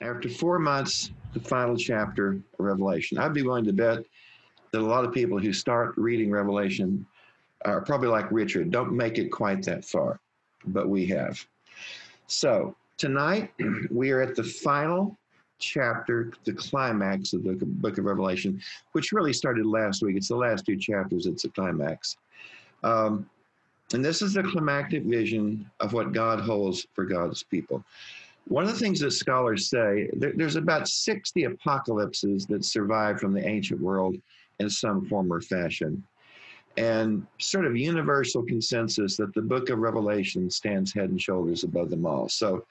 After 4 months, the final chapter of Revelation. I'd be willing to bet that a lot of people who start reading Revelation are probably like Richard, don't make it quite that far, but we have. So tonight, we are at the final chapter, the climax of the book of Revelation, which really started last week. It's the last two chapters, it's a climax. And this is the climactic vision of what God holds for God's people. One of the things that scholars say, there's about 60 apocalypses that survived from the ancient world in some form or fashion. And sort of universal consensus that the book of Revelation stands head and shoulders above them all. So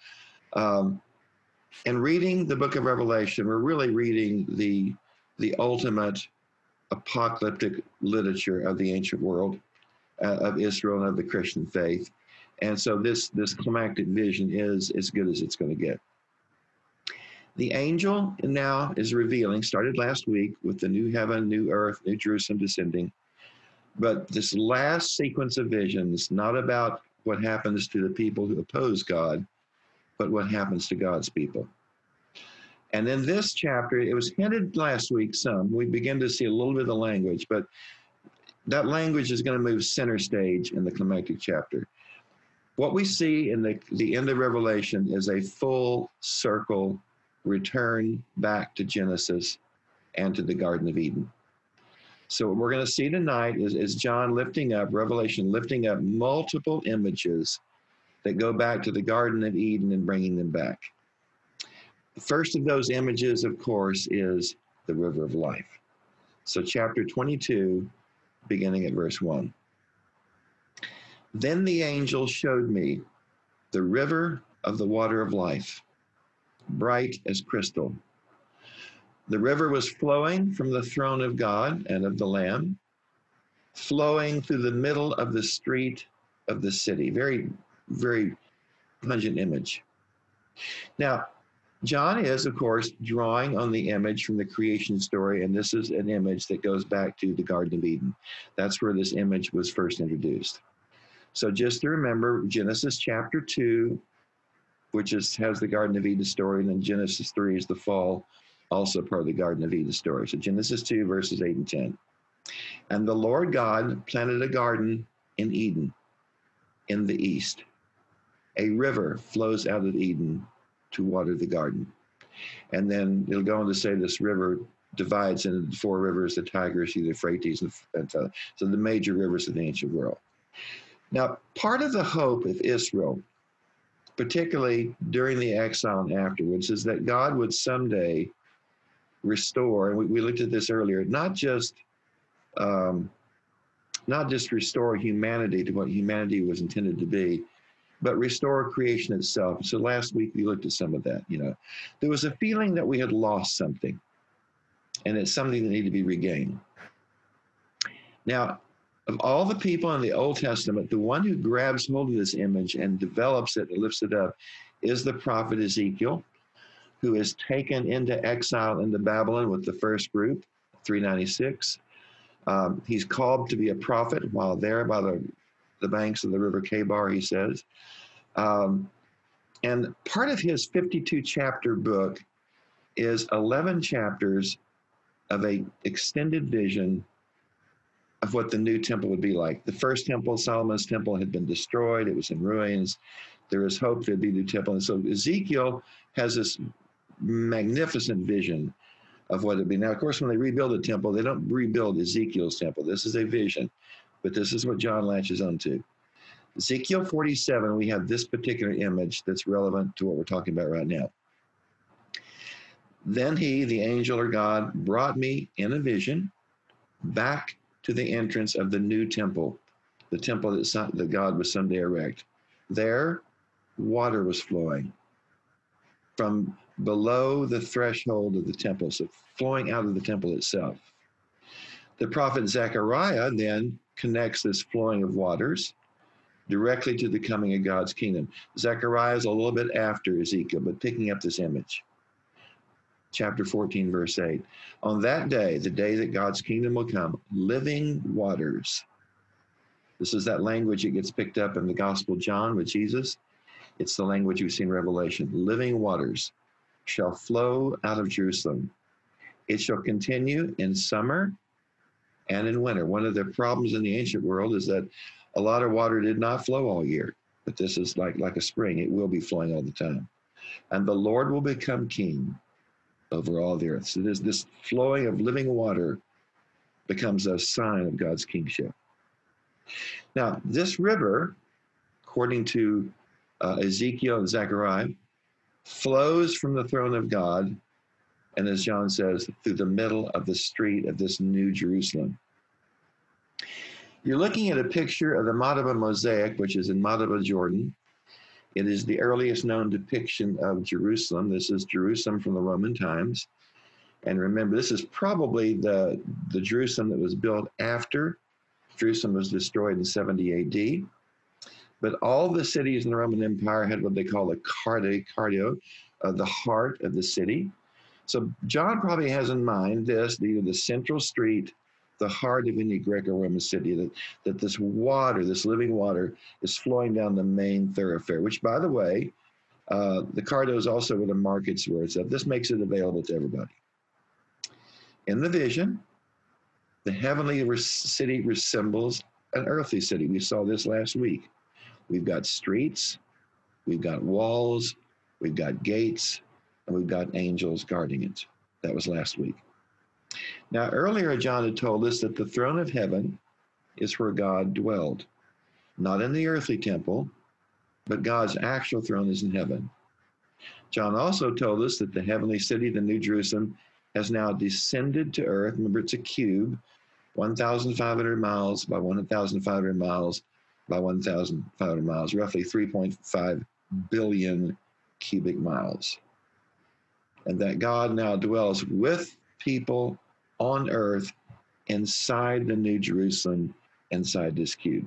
in reading the book of Revelation, we're really reading the ultimate apocalyptic literature of the ancient world, of Israel and of the Christian faith. And so this climactic vision is as good as it's going to get. The angel now is revealing, started last week with the new heaven, new earth, new Jerusalem descending. But this last sequence of visions, not about what happens to the people who oppose God, but what happens to God's people. And in this chapter, it was hinted last week some. We begin to see a little bit of the language, but that language is going to move center stage in the climactic chapter. What we see in the end of Revelation is a full circle return back to Genesis and to the Garden of Eden. So what we're going to see tonight is John lifting up, Revelation lifting up multiple images that go back to the Garden of Eden and bringing them back. The first of those images, of course, is the river of life. So chapter 22, beginning at verse 1. Then the angel showed me the river of the water of life, bright as crystal. The river was flowing from the throne of God and of the Lamb, flowing through the middle of the street of the city. Very, very pungent image. Now, John is, of course, drawing on the image from the creation story, and this is an image that goes back to the Garden of Eden. That's where this image was first introduced. So just to remember, Genesis chapter 2, which has the Garden of Eden story, and then Genesis 3 is the fall, also part of the Garden of Eden story. So Genesis 2, verses 8 and 10. And the Lord God planted a garden in Eden, in the east. A river flows out of Eden to water the garden. And then it'll go on to say this river divides into four rivers, the Tigris, the Euphrates, and so the major rivers of the ancient world. Now, part of the hope of Israel, particularly during the exile and afterwards, is that God would someday restore, and we looked at this earlier, not just restore humanity to what humanity was intended to be, but restore creation itself. So last week we looked at some of that. There was a feeling that we had lost something, and it's something that needed to be regained. Now, of all the people in the Old Testament, the one who grabs hold of this image and develops it and lifts it up is the prophet Ezekiel, who is taken into exile into Babylon with the first group, 396. He's called to be a prophet while there by the banks of the river Kebar, he says. And part of his 52-chapter book is 11 chapters of an extended vision of what the new temple would be like. The first temple, Solomon's temple, had been destroyed. It was in ruins. There is hope there'd be a new temple. And so Ezekiel has this magnificent vision of what it'd be. Now, of course, when they rebuild a temple, they don't rebuild Ezekiel's temple. This is a vision, but this is what John latches onto. Ezekiel 47, we have this particular image that's relevant to what we're talking about right now. Then he, the angel or God, brought me in a vision back to the entrance of the new temple, the temple that God would someday erect. There, water was flowing from below the threshold of the temple, so flowing out of the temple itself. The prophet Zechariah then connects this flowing of waters directly to the coming of God's kingdom. Zechariah is a little bit after Ezekiel, but picking up this image. Chapter 14, verse 8. On that day, the day that God's kingdom will come, living waters. This is that language that gets picked up in the Gospel of John with Jesus. It's the language we see in Revelation. Living waters shall flow out of Jerusalem. It shall continue in summer and in winter. One of the problems in the ancient world is that a lot of water did not flow all year, but this is like a spring. It will be flowing all the time. And the Lord will become king over all the earth. So this flowing of living water becomes a sign of God's kingship. Now, this river, according to Ezekiel and Zechariah, flows from the throne of God, and as John says, through the middle of the street of this new Jerusalem. You're looking at a picture of the Madaba mosaic, which is in Madaba, Jordan. It is the earliest known depiction of Jerusalem. This is Jerusalem from the Roman times. And remember, this is probably the Jerusalem that was built after Jerusalem was destroyed in 70 AD. But all the cities in the Roman Empire had what they call a cardio, the heart of the city. So John probably has in mind this, the central street, the heart of any Greco-Roman city, that this water, this living water, is flowing down the main thoroughfare, which, by the way, the cardo is also where the markets were. So this makes it available to everybody. In the vision, the heavenly city resembles an earthly city. We saw this last week. We've got streets, we've got walls, we've got gates, and we've got angels guarding it. That was last week. Now, earlier, John had told us that the throne of heaven is where God dwelled, not in the earthly temple, but God's actual throne is in heaven. John also told us that the heavenly city, the New Jerusalem, has now descended to earth. Remember, it's a cube, 1,500 miles by 1,500 miles by 1,500 miles, roughly 3.5 billion cubic miles. And that God now dwells with people on earth inside the New Jerusalem, inside this cube.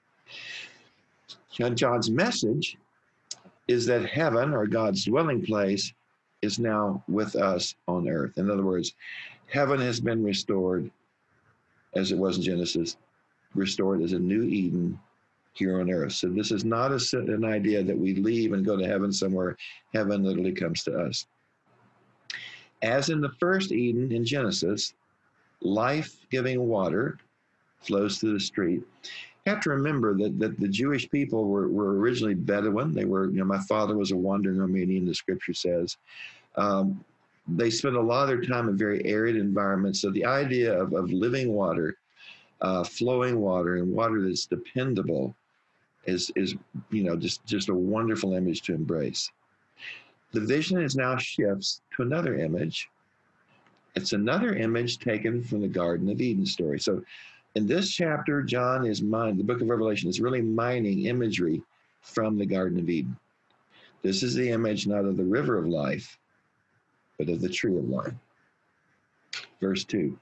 And John's message is that heaven, or God's dwelling place, is now with us on earth. In other words, heaven has been restored as it was in Genesis, restored as a new Eden here on earth. So this is not an idea that we leave and go to heaven somewhere. Heaven literally comes to us. As in the first Eden in Genesis, life-giving water flows through the street. You have to remember that the Jewish people were originally Bedouin. They were, my father was a wandering Armenian, the scripture says. They spent a lot of their time in very arid environments. So the idea of living water, flowing water, and water that's dependable is just a wonderful image to embrace. The vision is now shifts to another image. It's another image taken from the Garden of Eden story. So in this chapter, John is the book of Revelation is really mining imagery from the Garden of Eden. This is the image not of the river of life, but of the tree of life. Verse 2.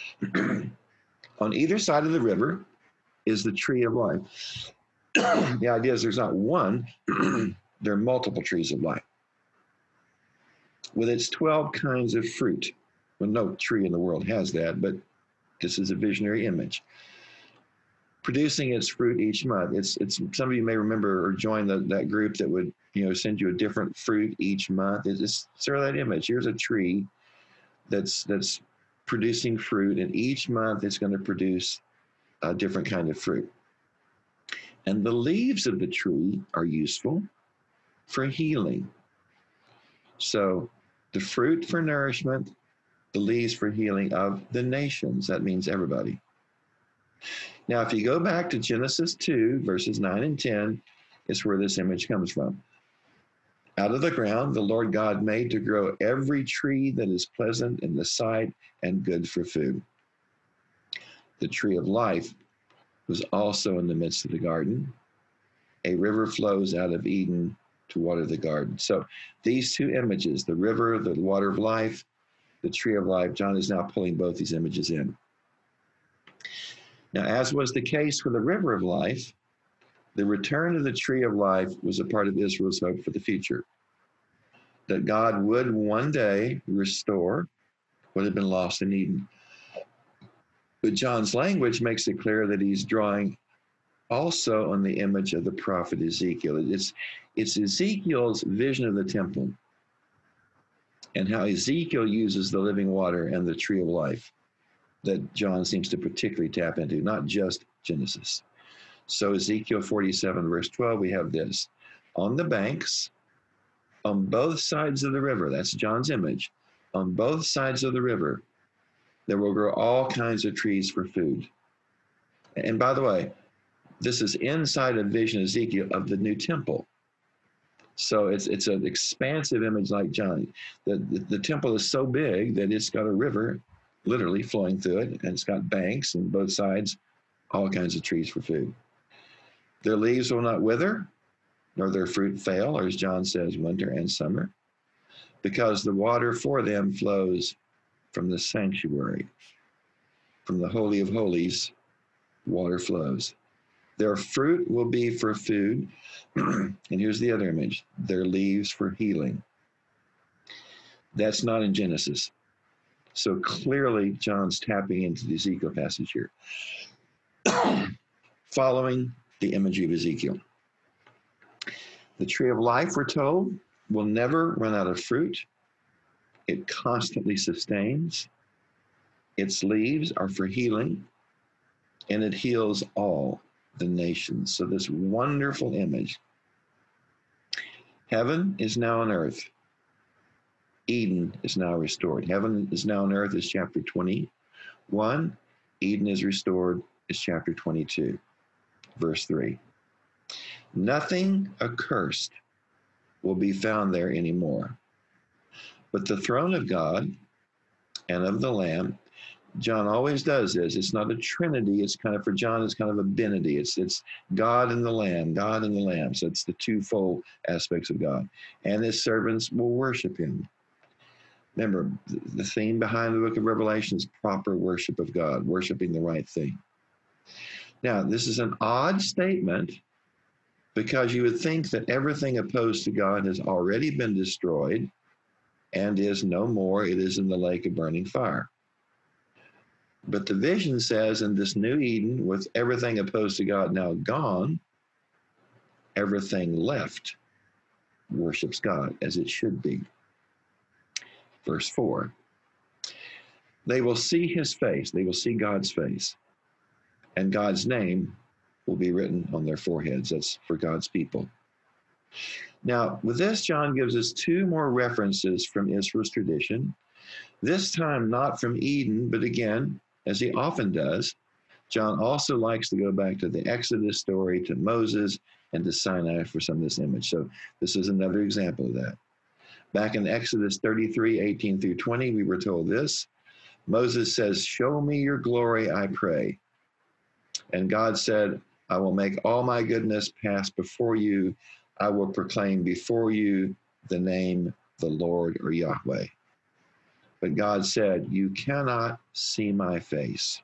On either side of the river is the tree of life. The idea is there's not one, there are multiple trees of life, with its 12 kinds of fruit. Well, no tree in the world has that, but this is a visionary image. Producing its fruit each month. It's some of you may remember or join that group that would send you a different fruit each month. It's sort of that image. Here's a tree that's producing fruit, and each month it's going to produce a different kind of fruit. And the leaves of the tree are useful for healing. So the fruit for nourishment, the leaves for healing of the nations. That means everybody. Now, if you go back to Genesis 2, verses 9 and 10, it's where this image comes from. Out of the ground, the Lord God made to grow every tree that is pleasant in the sight and good for food. The tree of life was also in the midst of the garden. A river flows out of Eden to water the garden. So these two images, the river, the water of life, the tree of life, John is now pulling both these images in. Now, as was the case with the river of life, the return of the tree of life was a part of Israel's hope for the future. That God would one day restore what had been lost in Eden. But John's language makes it clear that he's drawing also on the image of the prophet Ezekiel. It's Ezekiel's vision of the temple and how Ezekiel uses the living water and the tree of life that John seems to particularly tap into, not just Genesis. So Ezekiel 47, verse 12, we have this. On the banks, on both sides of the river, that's John's image, on both sides of the river, there will grow all kinds of trees for food. And by the way, this is inside a vision, Ezekiel, of the new temple. So it's an expansive image like John. The temple is so big that it's got a river literally flowing through it, and it's got banks on both sides, all kinds of trees for food. Their leaves will not wither, nor their fruit fail, or as John says, winter and summer, because the water for them flows from the sanctuary. From the Holy of Holies, water flows. Their fruit will be for food, and here's the other image, their leaves for healing. That's not in Genesis. So clearly, John's tapping into the Ezekiel passage here, following the imagery of Ezekiel. The tree of life, we're told, will never run out of fruit. It constantly sustains. Its leaves are for healing, and it heals all the nations. So this wonderful image. Heaven is now on earth. Eden is now restored. Heaven is now on earth is chapter 21. Eden is restored is chapter 22, verse 3. Nothing accursed will be found there anymore. But the throne of God and of the Lamb, John always does this. It's not a trinity. It's kind of, for John, it's kind of a binity. It's God and the Lamb, God and the Lamb. So it's the twofold aspects of God. And his servants will worship him. Remember, the theme behind the book of Revelation is proper worship of God, worshiping the right thing. Now, this is an odd statement because you would think that everything opposed to God has already been destroyed and is no more. It is in the lake of burning fire. But the vision says in this new Eden, with everything opposed to God now gone, everything left worships God as it should be. Verse 4, they will see his face, they will see God's face, and God's name will be written on their foreheads. That's for God's people. Now, with this, John gives us two more references from Israel's tradition, this time not from Eden, but again, as he often does, John also likes to go back to the Exodus story, to Moses, and to Sinai for some of this image. So this is another example of that. Back in Exodus 33, 18 through 20, we were told this. Moses says, "Show me your glory, I pray." And God said, "I will make all my goodness pass before you. I will proclaim before you the name, the Lord, or Yahweh." But God said, "You cannot see my face.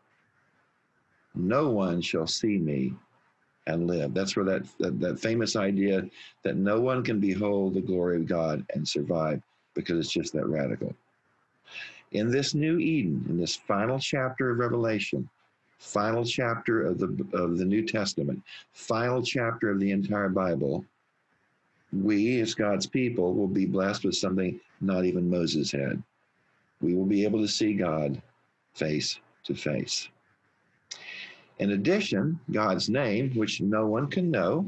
No one shall see me and live." That's where that famous idea that no one can behold the glory of God and survive, because it's just that radical. In this new Eden, in this final chapter of Revelation, final chapter of the New Testament, final chapter of the entire Bible, we as God's people will be blessed with something not even Moses had. We will be able to see God face to face. In addition, God's name, which no one can know,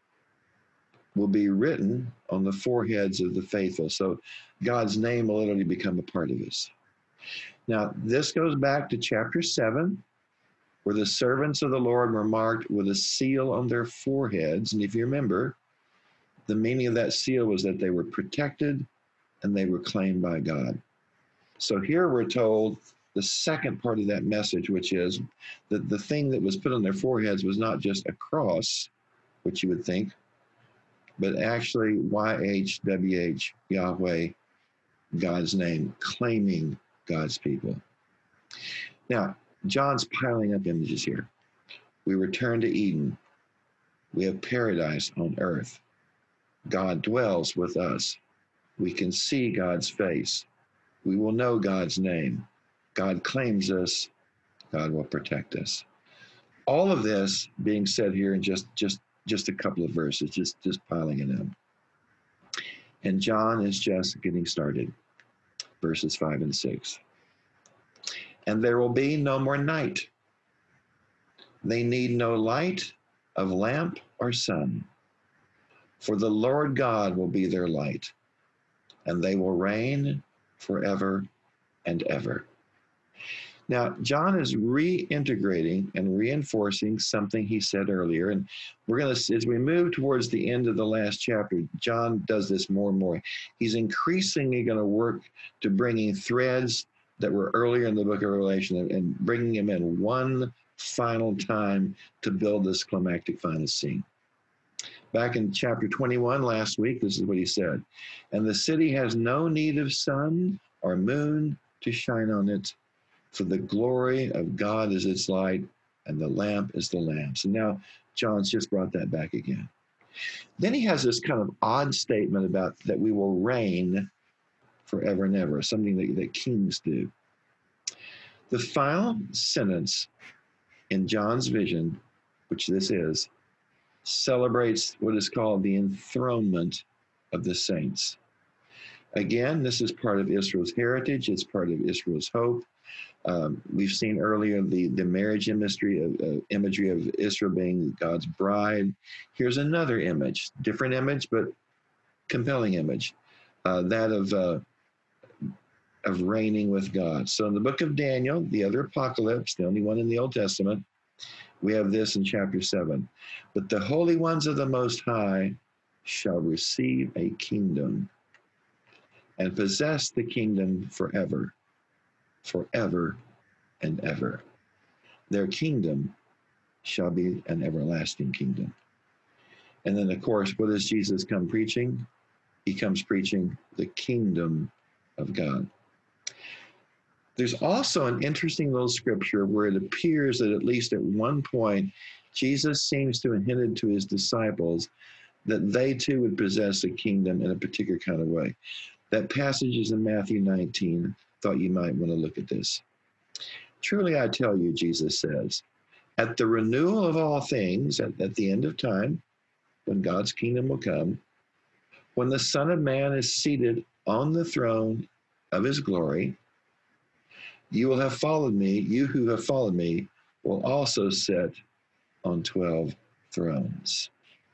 will be written on the foreheads of the faithful. So God's name will literally become a part of us. Now, this goes back to chapter 7, where the servants of the Lord were marked with a seal on their foreheads. And if you remember, the meaning of that seal was that they were protected and they were claimed by God. So here we're told the second part of that message, which is that the thing that was put on their foreheads was not just a cross, which you would think, but actually YHWH, Yahweh, God's name, claiming God's people. Now, John's piling up images here. We return to Eden. We have paradise on earth. God dwells with us. We can see God's face. We will know God's name. God claims us. God will protect us. All of this being said here in just a couple of verses, just piling it in. And John is just getting started. verses 5 and 6. And there will be no more night. They need no light of lamp or sun, for the Lord God will be their light, and they will reign forever and ever. Now, John is reintegrating and reinforcing something he said earlier. And we're going to, as we move towards the end of the last chapter, John does this more and more. He's increasingly going to work to bringing threads that were earlier in the book of Revelation and bringing them in one final time to build this climactic final scene. Back in chapter 21 last week, this is what he said. And the city has no need of sun or moon to shine on it, for the glory of God is its light, and the lamp is the lamp. So now John's just brought that back again. Then he has this kind of odd statement about that we will reign forever and ever, something that kings do. The final sentence in John's vision, which this is, celebrates what is called the enthronement of the saints. Again, this is part of Israel's heritage. It's part of Israel's hope. We've seen earlier the marriage imagery of Israel being God's bride. Here's another image, different image, but compelling image, that of reigning with God. So in the book of Daniel, the other apocalypse, the only one in the Old Testament, we have this in chapter 7. But the holy ones of the Most High shall receive a kingdom and possess the kingdom forever and ever. Their kingdom shall be an everlasting kingdom. And then, of course, what does Jesus come preaching? He comes preaching the kingdom of God. There's also an interesting little scripture where it appears that at least at one point, Jesus seems to have hinted to his disciples that they too would possess a kingdom in a particular kind of way. That passage is in Matthew 19. Thought you might want to look at this. Truly I tell you, Jesus says, at the renewal of all things, at the end of time, when God's kingdom will come, when the Son of Man is seated on the throne of his glory, you will have followed me, you who have followed me will also sit on 12 thrones.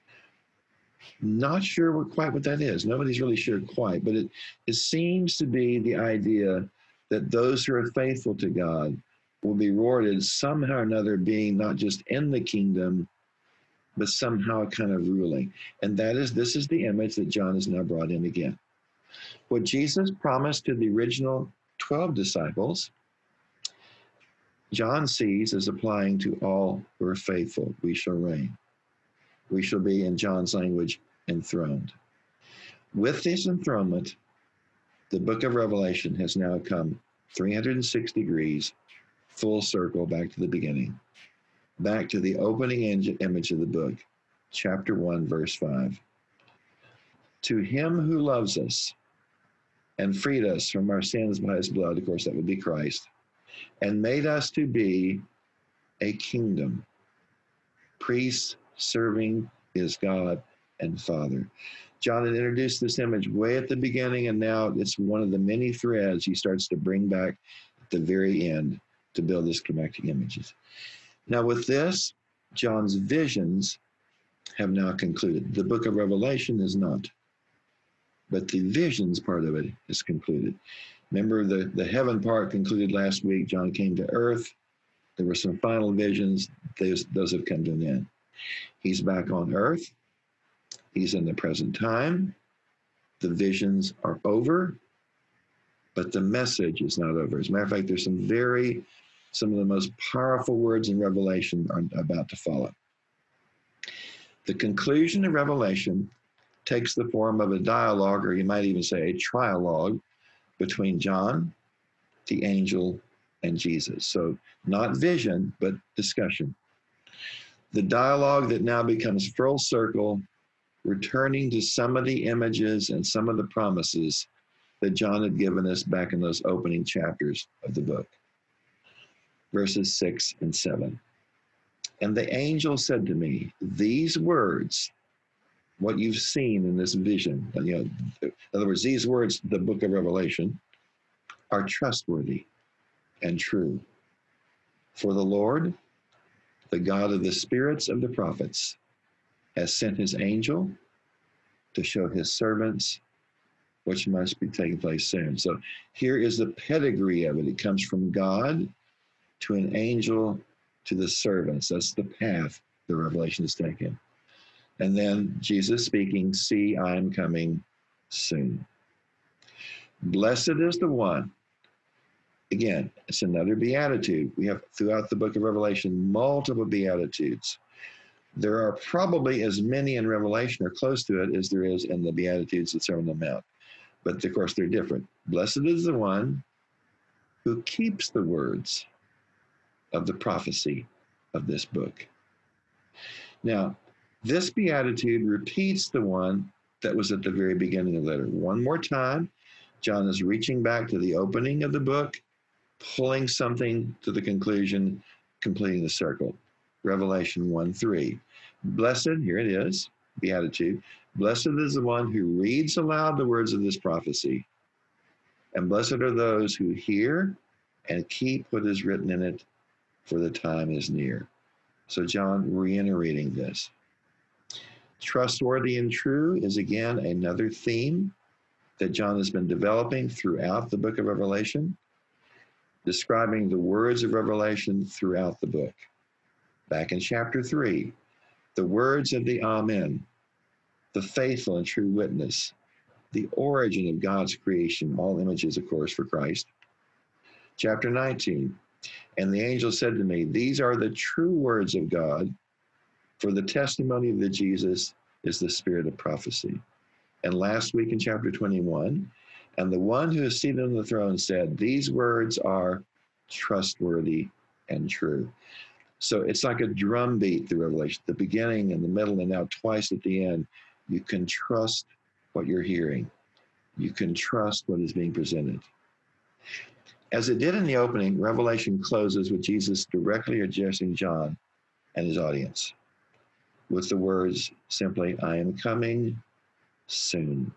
Not sure quite what that is. Nobody's really sure quite, but it seems to be the idea that those who are faithful to God will be rewarded somehow or another, being not just in the kingdom, but somehow kind of ruling. And this is the image that John has now brought in again. What Jesus promised to the original 12 disciples, John sees as applying to all who are faithful. We shall reign. We shall be, in John's language, enthroned. With this enthronement, the book of Revelation has now come 306 degrees, full circle back to the beginning, back to the opening image of the book, chapter 1, verse 5. To him who loves us and freed us from our sins by his blood, of course, that would be Christ, and made us to be a kingdom, priests serving his God and Father. John had introduced this image way at the beginning, and now it's one of the many threads he starts to bring back at the very end to build this climactic images. Now with this, John's visions have now concluded. The book of Revelation is not, but the visions part of it is concluded. Remember, the heaven part concluded last week. John came to earth. There were some final visions. Those have come to an end. He's back on earth. He's in the present time. The visions are over, but the message is not over. As a matter of fact, there's some of the most powerful words in Revelation are about to follow. The conclusion of Revelation takes the form of a dialogue, or you might even say a trialogue, between John, the angel, and Jesus. So not vision, but discussion. The dialogue that now becomes full circle, returning to some of the images and some of the promises that John had given us back in those opening chapters of the book. Verses 6 and 7. And the angel said to me, these words, what you've seen in this vision, in other words, these words, the book of Revelation, are trustworthy and true. For the Lord, the God of the spirits of the prophets, has sent his angel to show his servants which must be taking place soon. So here is the pedigree of it. It comes from God to an angel to the servants. That's the path the revelation is taken. And then Jesus speaking, see, I am coming soon. Blessed is the one. Again, it's another beatitude. We have throughout the book of Revelation multiple beatitudes. There are probably as many in Revelation or close to it as there is in the Beatitudes that Sermon on the Mount. But of course, they're different. Blessed is the one who keeps the words of the prophecy of this book. Now, this beatitude repeats the one that was at the very beginning of the letter. One more time, John is reaching back to the opening of the book, pulling something to the conclusion, completing the circle. Revelation 1:3. Blessed, here it is, beatitude. Blessed is the one who reads aloud the words of this prophecy, and blessed are those who hear and keep what is written in it, for the time is near. So John reiterating this. Trustworthy and true is again another theme that John has been developing throughout the book of Revelation, describing the words of Revelation throughout the book. Back in chapter 3, the words of the Amen, the faithful and true witness, the origin of God's creation, all images, of course, for Christ. Chapter 19, and the angel said to me, these are the true words of God, for the testimony of the Jesus is the spirit of prophecy. And last week in chapter 21, and the one who is seated on the throne said, these words are trustworthy and true. So it's like a drumbeat, the Revelation, the beginning and the middle, and now twice at the end. You can trust what you're hearing. You can trust what is being presented. As it did in the opening, Revelation closes with Jesus directly addressing John and his audience with the words simply, I am coming soon.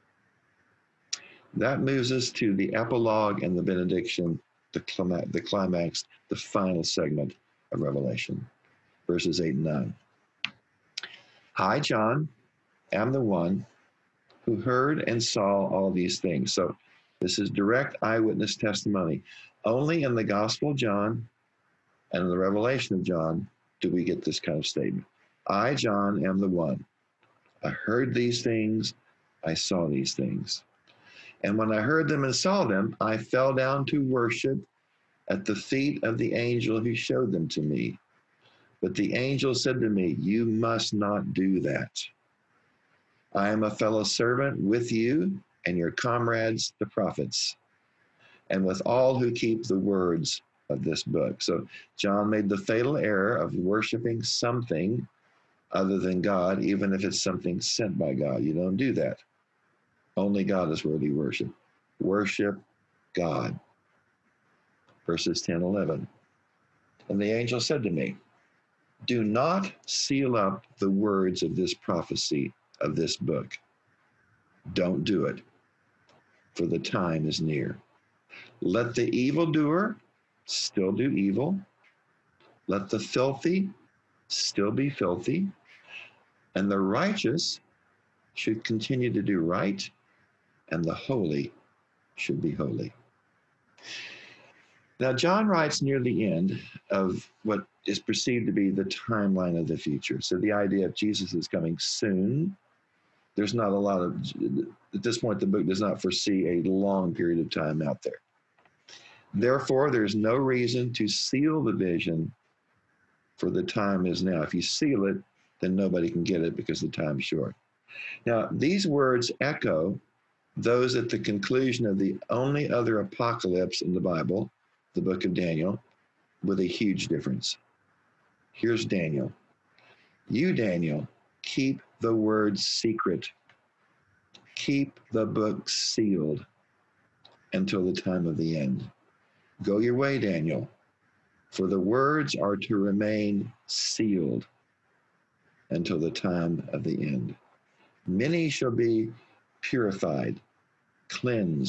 That moves us to the epilogue and the benediction, the climax, the final segment of Revelation, verses 8 and 9. I, John, am the one who heard and saw all these things. So this is direct eyewitness testimony. Only in the Gospel of John and in the Revelation of John do we get this kind of statement. I, John, am the one. I heard these things. I saw these things. And when I heard them and saw them, I fell down to worship at the feet of the angel who showed them to me. But the angel said to me, you must not do that. I am a fellow servant with you and your comrades, the prophets, and with all who keep the words of this book. So John made the fatal error of worshiping something other than God, even if it's something sent by God. You don't do that. Only God is worthy of worship. Worship God. Verses 10, 11. And the angel said to me, do not seal up the words of this prophecy of this book. Don't do it, for the time is near. Let the evildoer still do evil. Let the filthy still be filthy. And the righteous should continue to do right, and the holy should be holy. Now, John writes near the end of what is perceived to be the timeline of the future. So the idea of Jesus is coming soon. There's not a lot of, at this point, the book does not foresee a long period of time out there. Therefore, there's no reason to seal the vision, for the time is now. If you seal it, then nobody can get it because the time is short. Now, these words echo those at the conclusion of the only other apocalypse in the Bible, the book of Daniel, with a huge difference. Here's Daniel. You, Daniel, keep the words secret. Keep the book sealed until the time of the end. Go your way, Daniel, for the words are to remain sealed until the time of the end. Many shall be purified, cleansed,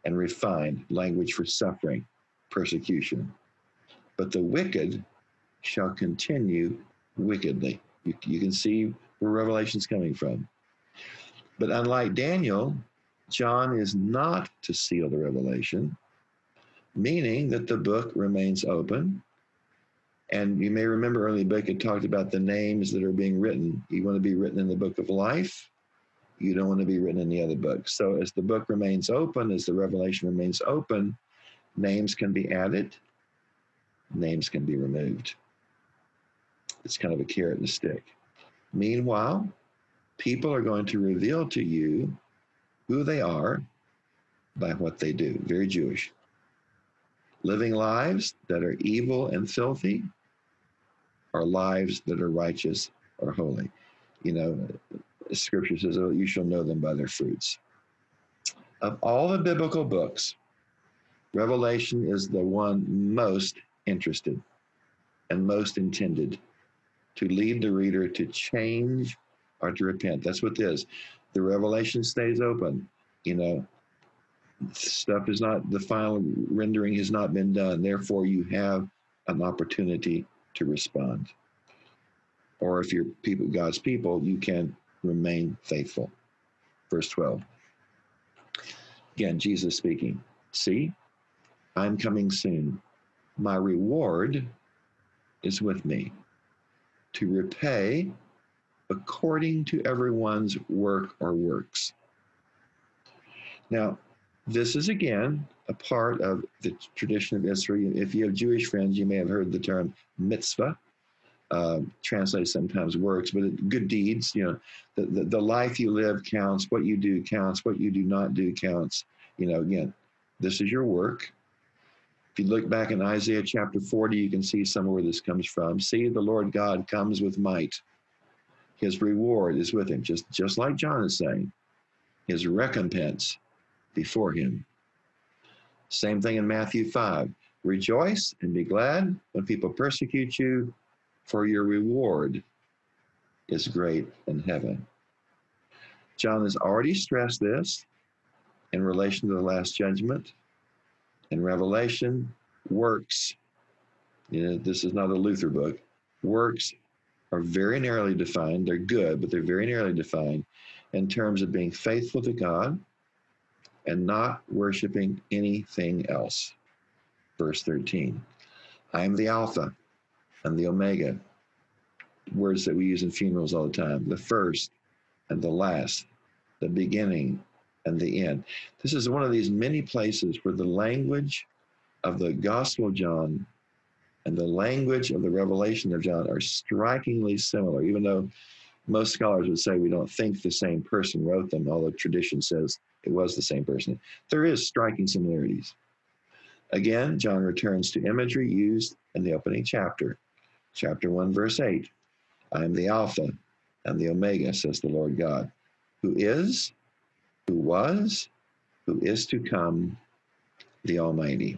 and refined language for suffering, persecution. But the wicked shall continue wickedly. You can see where Revelation's coming from. But unlike Daniel, John is not to seal the revelation, meaning that the book remains open. And you may remember early book, it talked about the names that are being written. You want to be written in the book of life. You don't want to be written in the other book. So as the book remains open, as the revelation remains open, names can be added, names can be removed. It's kind of a carrot and a stick. Meanwhile, people are going to reveal to you who they are by what they do. Very Jewish. Living lives that are evil and filthy, or lives that are righteous or holy. You know, Scripture says, oh, you shall know them by their fruits. Of all the biblical books, Revelation is the one most interested and most intended to lead the reader to change or to repent. That's what it is. The revelation stays open. You know, stuff is not, the final rendering has not been done. Therefore, you have an opportunity to respond. Or if you're people, God's people, you can remain faithful. Verse 12. Again, Jesus speaking. See, I'm coming soon. My reward is with me to repay according to everyone's work or works. Now, this is again a part of the tradition of Israel. If you have Jewish friends, you may have heard the term mitzvah, translated sometimes works, but good deeds. You know, the life you live counts. What you do counts. What you do not do counts. You know, again, this is your work. If you look back in Isaiah chapter 40, you can see somewhere where this comes from. See, the Lord God comes with might. His reward is with him, just like John is saying. His recompense before him. Same thing in Matthew 5. Rejoice and be glad when people persecute you, for your reward is great in heaven. John has already stressed this in relation to the last judgment. In Revelation, works, you know, this is not a Luther book, works are very narrowly defined. They're good, but they're very narrowly defined in terms of being faithful to God and not worshiping anything else. Verse 13, I am the Alpha and the Omega, words that we use in funerals all the time, the first and the last, the beginning and the end. This is one of these many places where the language of the Gospel of John and the language of the Revelation of John are strikingly similar, even though most scholars would say we don't think the same person wrote them, although tradition says it was the same person. There is striking similarities. Again, John returns to imagery used in the opening chapter. Chapter 1, verse 8. I am the Alpha and the Omega, says the Lord God, who is, who was, who is to come, the Almighty.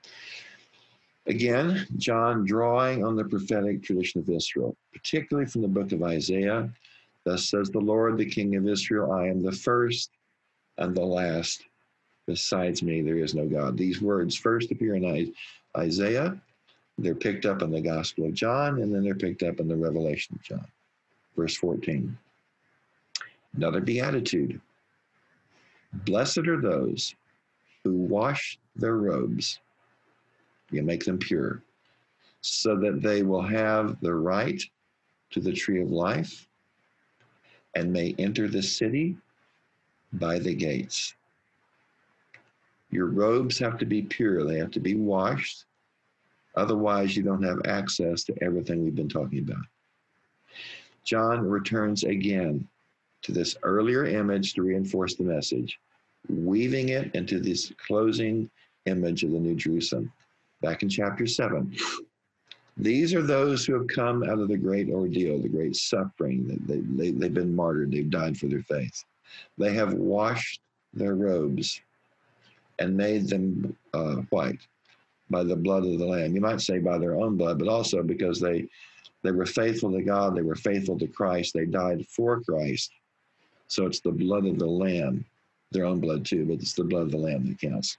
Again, John drawing on the prophetic tradition of Israel, particularly from the book of Isaiah. Thus says the Lord, the King of Israel, I am the first and the last. Besides me, there is no God. These words first appear in Isaiah. They're picked up in the Gospel of John, and then they're picked up in the Revelation of John. Verse 14. Another beatitude. Blessed are those who wash their robes. You make them pure, so that they will have the right to the tree of life and may enter the city by the gates. Your robes have to be pure. They have to be washed. Otherwise, you don't have access to everything we've been talking about. John returns again to this earlier image to reinforce the message, weaving it into this closing image of the New Jerusalem. Back in chapter 7, these are those who have come out of the great ordeal, the great suffering. They've been martyred. They've died for their faith. They have washed their robes and made them white by the blood of the Lamb. You might say by their own blood, but also because they were faithful to God. They were faithful to Christ. They died for Christ. So it's the blood of the Lamb their own blood too, but it's the blood of the Lamb that counts.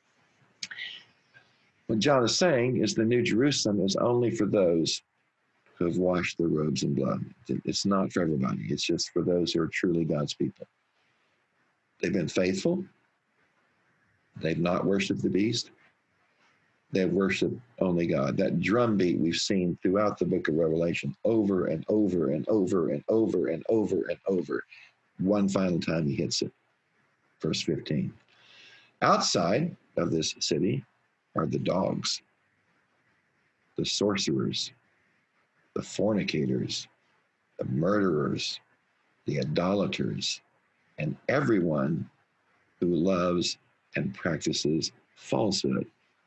What John is saying is the New Jerusalem is only for those who have washed their robes in blood. It's not for everybody. It's just for those who are truly God's people. They've been faithful. They've not worshiped the beast. They've worshiped only God. That drumbeat we've seen throughout the book of Revelation over and over and over and over and over and over. One final time he hits it. Verse 15. Outside of this city are the dogs, the sorcerers, the fornicators, the murderers, the idolaters, and everyone who loves and practices falsehood.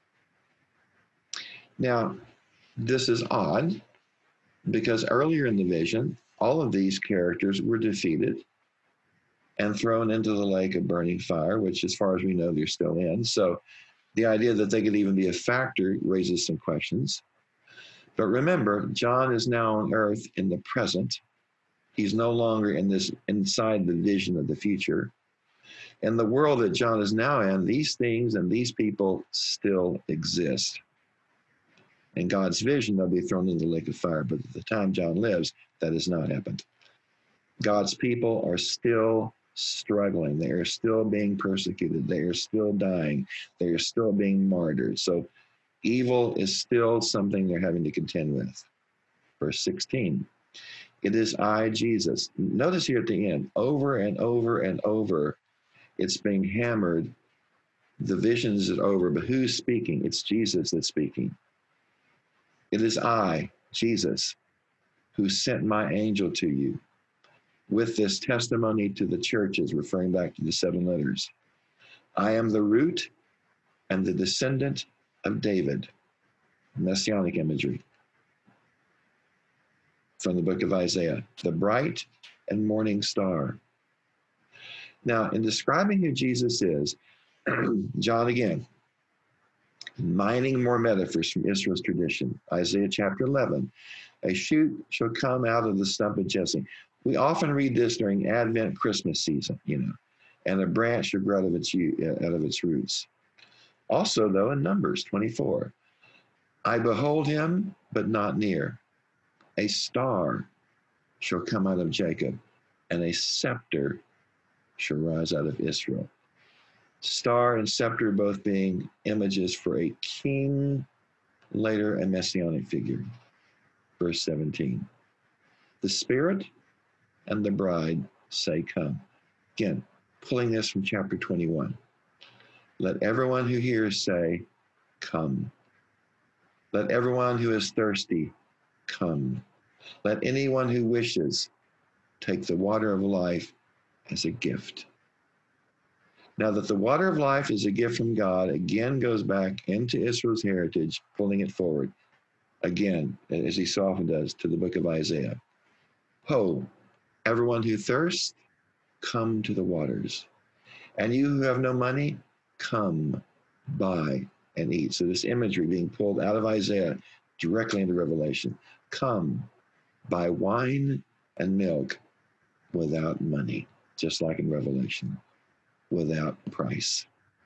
Now, this is odd because earlier in the vision, all of these characters were defeated and thrown into the lake of burning fire, which as far as we know, they're still in. So the idea that they could even be a factor raises some questions. But remember, John is now on earth in the present. He's no longer inside the vision of the future. In the world that John is now in, these things and these people still exist. In God's vision, they'll be thrown into the lake of fire. But at the time John lives, that has not happened. God's people are still struggling. They are still being persecuted. They are still dying. They are still being martyred. So evil is still something they're having to contend with. Verse 16, it is I, Jesus. Notice here at the end, over and over and over, it's being hammered. The vision is over, but who's speaking? It's Jesus that's speaking. It is I, Jesus, who sent my angel to you with this testimony to the churches, referring back to the 7 letters. I am the root and the descendant of David. Messianic imagery from the book of Isaiah, the bright and morning star. Now, in describing who Jesus is, John again, mining more metaphors from Israel's tradition. Isaiah chapter 11, a shoot shall come out of the stump of Jesse. We often read this during Advent Christmas season, and a branch shall grow out of its roots. Also, though, in Numbers 24, I behold him, but not near. A star shall come out of Jacob, and a scepter shall rise out of Israel. Star and scepter both being images for a king, later a messianic figure. Verse 17. The Spirit and the bride say, come. Again, pulling this from chapter 21. Let everyone who hears say, come. Let everyone who is thirsty come. Let anyone who wishes take the water of life as a gift. Now that the water of life is a gift from God, again goes back into Israel's heritage, pulling it forward, again, as he so often does, to the book of Isaiah. Ho, everyone who thirsts, come to the waters. And you who have no money, come, buy, and eat. So this imagery being pulled out of Isaiah directly into Revelation. Come, buy wine and milk without money, just like in Revelation, without price.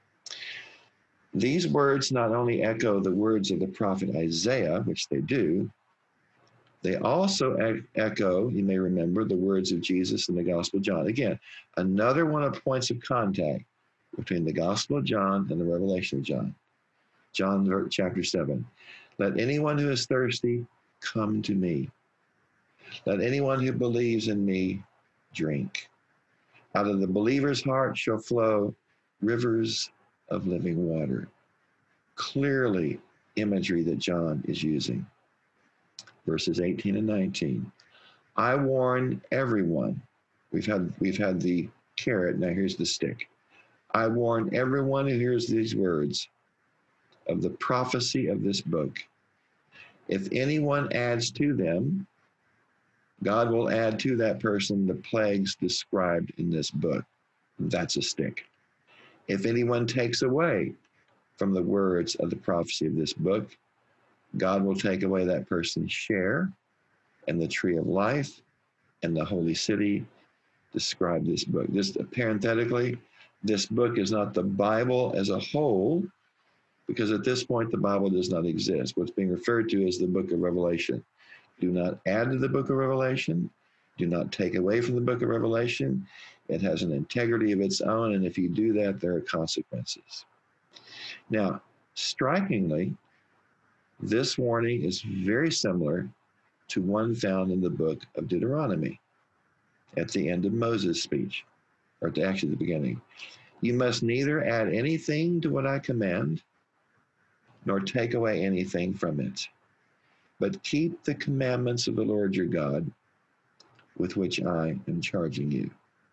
These words not only echo the words of the prophet Isaiah, which they do, they also echo, you may remember, the words of Jesus in the Gospel of John. Again, another one of points of contact between the Gospel of John and the Revelation of John. John chapter 7. Let anyone who is thirsty come to me. Let anyone who believes in me drink. Out of the believer's heart shall flow rivers of living water. Clearly, imagery that John is using. Verses 18 and 19. I warn everyone. We've had the carrot, now here's the stick. I warn everyone who hears these words of the prophecy of this book. If anyone adds to them, God will add to that person the plagues described in this book. That's a stick. If anyone takes away from the words of the prophecy of this book, God will take away that person's share in the tree of life and the holy city described in this book. This parenthetically, This book is not the Bible as a whole, because at this point, the Bible does not exist. What's being referred to is the book of Revelation. Do not add to the book of Revelation. Do not take away from the book of Revelation. It has an integrity of its own, and if you do that, there are consequences. Now, strikingly, this warning is very similar to one found in the book of Deuteronomy at the end of Moses' speech, or actually the beginning. You must neither add anything to what I command, nor take away anything from it, but keep the commandments of the Lord your God, with which I am charging you.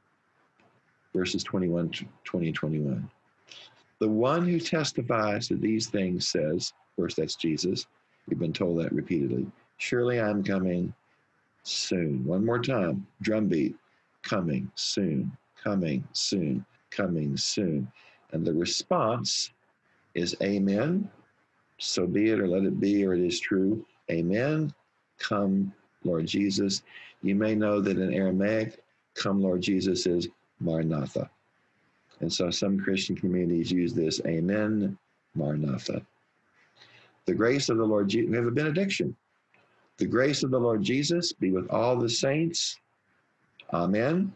Verses 21, 20, 21. The one who testifies to these things says, of course, that's Jesus. We've been told that repeatedly. Surely I'm coming soon. One more time, drumbeat. Coming soon, coming soon, coming soon. And the response is amen. So be it, or let it be, or it is true. Amen. Come, Lord Jesus. You may know that in Aramaic, come, Lord Jesus is Maranatha. And so some Christian communities use this, amen, Maranatha. The grace of the Lord Jesus, we have a benediction. The grace of the Lord Jesus be with all the saints. Amen.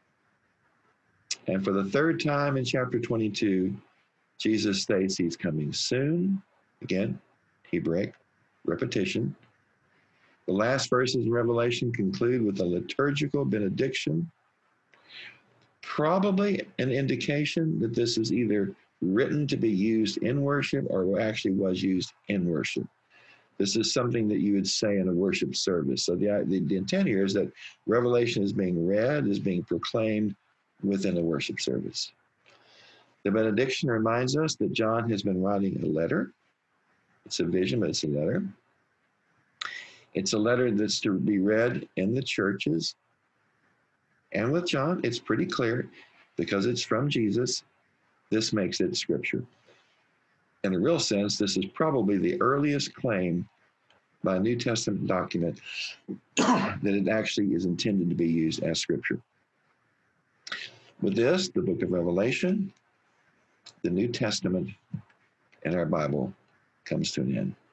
And for the third time in chapter 22, Jesus states he's coming soon. Again, Hebraic repetition. The last verses in Revelation conclude with a liturgical benediction, probably an indication that this is either written to be used in worship or actually was used in worship. This is something that you would say in a worship service. So the intent here is that Revelation is being read, is being proclaimed within a worship service. The benediction reminds us that John has been writing a letter. It's a vision, but it's a letter. It's a letter that's to be read in the churches. And with John, it's pretty clear, because it's from Jesus, this makes it scripture. In a real sense, this is probably the earliest claim by a New Testament document that it actually is intended to be used as scripture. With this, the book of Revelation, the New Testament, and our Bible comes to an end.